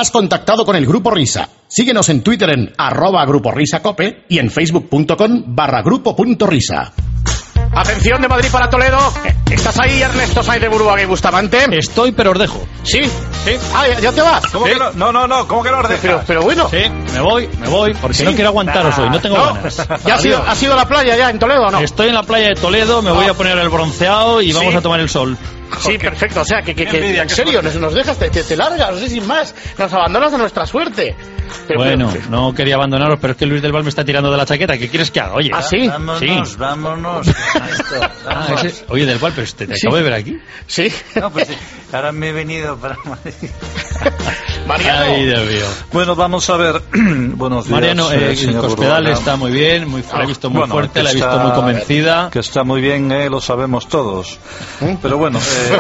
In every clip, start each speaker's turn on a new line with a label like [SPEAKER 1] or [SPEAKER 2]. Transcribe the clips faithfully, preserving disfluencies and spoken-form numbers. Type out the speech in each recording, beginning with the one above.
[SPEAKER 1] Has contactado con el Grupo Risa. Síguenos en Twitter en arroba Grupo Risa Cope y en facebook.com barra grupo.risa. Atención de Madrid para Toledo. ¿Estás ahí, Ernesto Sainz de Buruaga y Bustamante?
[SPEAKER 2] Estoy, pero os dejo.
[SPEAKER 1] ¿Sí? ¿Sí? Ah, ¿ya, ya te vas?
[SPEAKER 3] ¿Cómo
[SPEAKER 1] ¿Sí?
[SPEAKER 3] que no? No, no, no, ¿cómo que no os dejas?
[SPEAKER 1] Pero, pero bueno.
[SPEAKER 2] Sí, me voy, me voy, porque
[SPEAKER 1] ¿Sí?
[SPEAKER 2] no quiero aguantaros hoy, no tengo
[SPEAKER 1] ¿No?
[SPEAKER 2] ganas.
[SPEAKER 1] ¿Ya has ido, has ido a la playa ya en Toledo o no?
[SPEAKER 2] Estoy en la playa de Toledo, me voy a poner el bronceado y vamos
[SPEAKER 1] Sí.
[SPEAKER 2] a tomar el sol.
[SPEAKER 1] Sí, perfecto. O sea, que, que, que
[SPEAKER 3] envidia,
[SPEAKER 1] en
[SPEAKER 3] qué
[SPEAKER 1] serio, nos, nos dejas, te, te, te largas, no sé, sin más. Nos abandonas a nuestra suerte. Pero,
[SPEAKER 2] Bueno,
[SPEAKER 1] pero-
[SPEAKER 2] no quería abandonaros, pero es que Luis del Val me está tirando de la chaqueta. ¿Qué quieres que haga? Oye.
[SPEAKER 1] ¿Ah, sí?
[SPEAKER 3] Vámonos,
[SPEAKER 2] Sí.
[SPEAKER 3] vámonos.
[SPEAKER 2] Ah, ese- Oye, del Val, pero te, te
[SPEAKER 1] Sí.
[SPEAKER 2] acabo de ver aquí.
[SPEAKER 1] Sí.
[SPEAKER 3] No, pues sí, ahora me he venido para Madrid.
[SPEAKER 1] Mariano.
[SPEAKER 2] Ay, Dios mío.
[SPEAKER 3] Bueno, vamos a ver. Buenos días,
[SPEAKER 2] Mariano, eh,
[SPEAKER 3] eh, señor
[SPEAKER 2] Cospedal
[SPEAKER 3] Buruaga.
[SPEAKER 2] está muy bien, muy, la he visto muy
[SPEAKER 3] Bueno,
[SPEAKER 2] fuerte,
[SPEAKER 3] que
[SPEAKER 2] la he visto
[SPEAKER 3] está-
[SPEAKER 2] muy convencida.
[SPEAKER 3] Que está muy bien, eh, lo sabemos todos. Pero bueno, eh,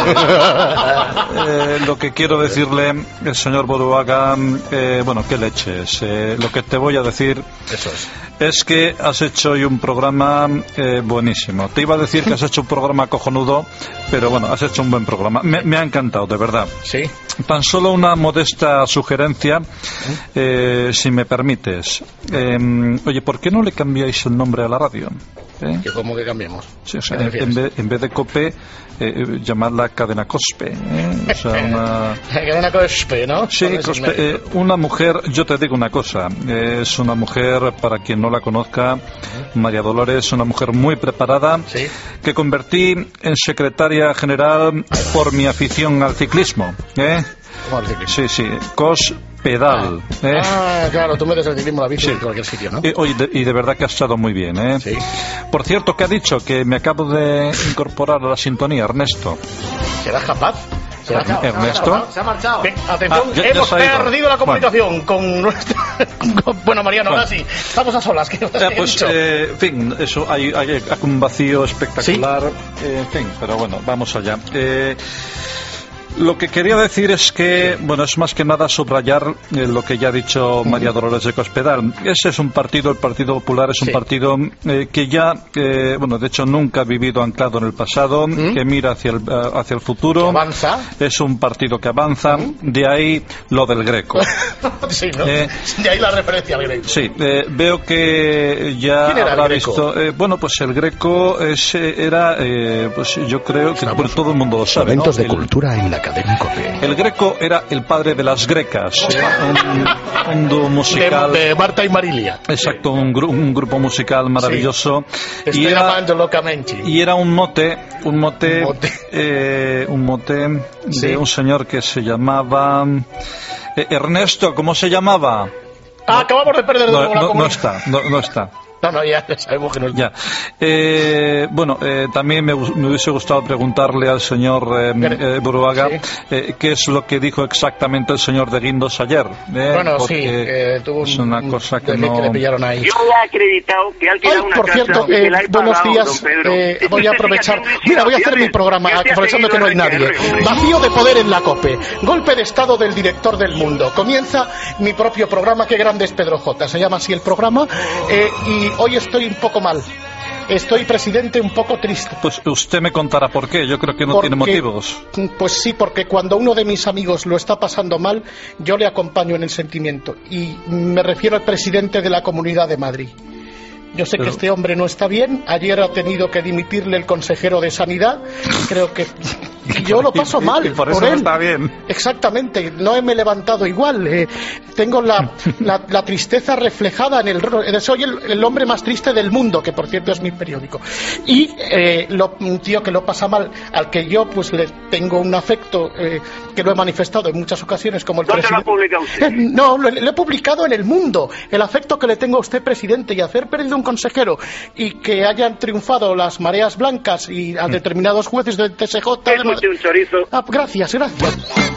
[SPEAKER 3] eh, lo que quiero decirle, el señor Buruaga, eh, bueno, qué leches. Eh, lo que te voy a decir
[SPEAKER 1] Eso es.
[SPEAKER 3] es que has hecho hoy un programa eh, buenísimo. Te iba a decir que has hecho un programa cojonudo, pero bueno, has hecho un buen programa. Me, me ha encantado, de verdad.
[SPEAKER 1] Sí.
[SPEAKER 3] Tan solo una modesta sugerencia, eh, si me permites. Eh, oye, ¿por qué no le cambiáis el nombre a la radio? ¿Eh?
[SPEAKER 1] Que como que cambiemos.
[SPEAKER 3] Sí, o sea,
[SPEAKER 1] ¿Qué
[SPEAKER 3] en,
[SPEAKER 1] te
[SPEAKER 3] en
[SPEAKER 1] refieres?
[SPEAKER 3] vez, en vez de Cope, eh, eh, llamarla Cadena Cospe. ¿eh? O sea, una...
[SPEAKER 1] Que una cospe, ¿no?
[SPEAKER 3] Sí,
[SPEAKER 1] Con ese
[SPEAKER 3] Cospe,
[SPEAKER 1] medio.
[SPEAKER 3] eh, una mujer, yo te digo una cosa, eh, es una mujer, para quien no la conozca, María Dolores, una mujer muy preparada,
[SPEAKER 1] Sí.
[SPEAKER 3] que convertí en secretaria general por mi afición al ciclismo. ¿eh?
[SPEAKER 1] ¿Cómo al ciclismo?
[SPEAKER 3] Sí, sí, Cospedal. ¿eh?
[SPEAKER 1] Ah, claro, tú metes el ciclismo a la bici
[SPEAKER 3] Sí.
[SPEAKER 1] en cualquier sitio, ¿no?
[SPEAKER 3] Eh, oye, de- y de verdad que ha estado muy bien, ¿eh?
[SPEAKER 1] Sí.
[SPEAKER 3] Por cierto, que ha dicho que me acabo de incorporar a la sintonía, Ernesto.
[SPEAKER 1] ¿Serás capaz? ¿Serás capaz?
[SPEAKER 3] Ernesto.
[SPEAKER 1] Se ha marchado. Ven, atención,
[SPEAKER 3] Ah, ya- ya
[SPEAKER 1] hemos
[SPEAKER 3] se ha ido.
[SPEAKER 1] perdido la comunicación con nuestro... con- Bueno, Mariano, ahora sí. Estamos a solas. ¿Qué
[SPEAKER 3] Ya,
[SPEAKER 1] he
[SPEAKER 3] pues,
[SPEAKER 1] dicho?
[SPEAKER 3] eh, en fin, eso, hay, hay un vacío espectacular, eh, en fin, pero bueno, vamos allá. Eh, Lo que quería decir es que, bueno, es más que nada subrayar eh, lo que ya ha dicho María Dolores de Cospedal. Ese es un partido, el Partido Popular es un
[SPEAKER 1] Sí.
[SPEAKER 3] partido eh, que ya, eh, bueno, de hecho nunca ha vivido anclado en el pasado, que mira hacia el, eh, hacia el futuro.
[SPEAKER 1] Que avanza.
[SPEAKER 3] Es un partido que avanza, de ahí lo del Greco.
[SPEAKER 1] Sí, ¿no?
[SPEAKER 3] Eh,
[SPEAKER 1] De ahí la referencia al Greco.
[SPEAKER 3] Sí, eh, veo que ya
[SPEAKER 1] ¿Quién era el
[SPEAKER 3] habrá
[SPEAKER 1] Greco?
[SPEAKER 3] visto. eh, bueno, pues el Greco ese era, eh, pues yo creo que bueno, todo el mundo lo sabe.
[SPEAKER 1] Momentos
[SPEAKER 3] ¿no?
[SPEAKER 1] de
[SPEAKER 3] El-
[SPEAKER 1] cultura en la cadena Cope.
[SPEAKER 3] El Greco era el padre de las grecas, ¿eh? un, un dúo musical.
[SPEAKER 1] De, de Marta y Marilia.
[SPEAKER 3] Exacto, un, gru- un grupo musical maravilloso.
[SPEAKER 1] Estoy
[SPEAKER 3] y, era,
[SPEAKER 1] amando locamente.
[SPEAKER 3] y era un mote, un mote,
[SPEAKER 1] Un mote.
[SPEAKER 3] eh, un mote
[SPEAKER 1] Sí.
[SPEAKER 3] de un señor que se llamaba eh, Ernesto. ¿Cómo se llamaba?
[SPEAKER 1] Ah, acabamos de perder de
[SPEAKER 3] No,
[SPEAKER 1] nuevo la
[SPEAKER 3] no, no
[SPEAKER 1] comunicación.
[SPEAKER 3] está, no, no está.
[SPEAKER 1] No, no, ya sabemos que no es.
[SPEAKER 3] Ya. Eh, bueno, eh, también me, gus- me hubiese gustado preguntarle al señor eh,
[SPEAKER 1] Gre-
[SPEAKER 3] eh, Buruaga
[SPEAKER 1] sí.
[SPEAKER 3] eh, qué es lo que dijo exactamente el señor de Guindos ayer. eh,
[SPEAKER 1] Bueno,
[SPEAKER 3] porque
[SPEAKER 1] sí, eh, tuvo un,
[SPEAKER 3] es una
[SPEAKER 1] un
[SPEAKER 3] cosa que
[SPEAKER 1] delito
[SPEAKER 3] no...
[SPEAKER 1] que le pillaron ahí.
[SPEAKER 4] Yo he acreditado que ha alquilado
[SPEAKER 1] Ay,
[SPEAKER 4] una
[SPEAKER 1] por
[SPEAKER 4] casa
[SPEAKER 1] cierto,
[SPEAKER 4] y
[SPEAKER 1] eh,
[SPEAKER 4] que la he
[SPEAKER 1] buenos
[SPEAKER 4] pagado,
[SPEAKER 1] días.
[SPEAKER 4] don Pedro.
[SPEAKER 1] eh, voy a aprovechar.
[SPEAKER 4] Sigue haciendo
[SPEAKER 1] Mira, voy a hacer mi
[SPEAKER 4] insinuaciones.
[SPEAKER 1] programa
[SPEAKER 4] Ya te has
[SPEAKER 1] aprovechando que no hay
[SPEAKER 4] ido
[SPEAKER 1] nadie.
[SPEAKER 4] al R.
[SPEAKER 1] Vacío de poder en la COPE. Golpe de estado del director del mundo. Comienza mi propio programa. Qué grande es Pedro J. Se llama así el programa. eh, y hoy estoy un poco mal. Estoy, presidente, un poco triste.
[SPEAKER 3] Pues usted me contará por qué. Yo creo que no
[SPEAKER 1] Porque-
[SPEAKER 3] tiene motivos.
[SPEAKER 1] Pues sí, porque cuando uno de mis amigos lo está pasando mal, yo le acompaño en el sentimiento. Y me refiero al presidente de la Comunidad de Madrid. Yo sé
[SPEAKER 3] Pero-
[SPEAKER 1] que este hombre no está bien. Ayer ha tenido que dimitirle el consejero de Sanidad. Creo que yo lo paso
[SPEAKER 3] Y- y-
[SPEAKER 1] mal
[SPEAKER 3] y por eso no
[SPEAKER 1] él.
[SPEAKER 3] está bien.
[SPEAKER 1] Exactamente. No me he levantado igual. eh, tengo la, la, la tristeza reflejada en el... ro- Soy el, el hombre más triste del mundo, que por cierto es mi periódico. Y eh, lo, un tío que lo pasa mal, al que yo pues le tengo un afecto eh, que lo he manifestado en muchas ocasiones como el
[SPEAKER 4] ¿Dónde lo ha
[SPEAKER 1] presidente.
[SPEAKER 4] publicado usted?
[SPEAKER 1] Eh, No, lo, lo he publicado en El Mundo. El afecto que le tengo a usted, presidente, y hacer perdido un consejero y que hayan triunfado las mareas blancas y a determinados jueces del T S J.
[SPEAKER 4] Es usted un chorizo.
[SPEAKER 1] Ah, gracias, gracias.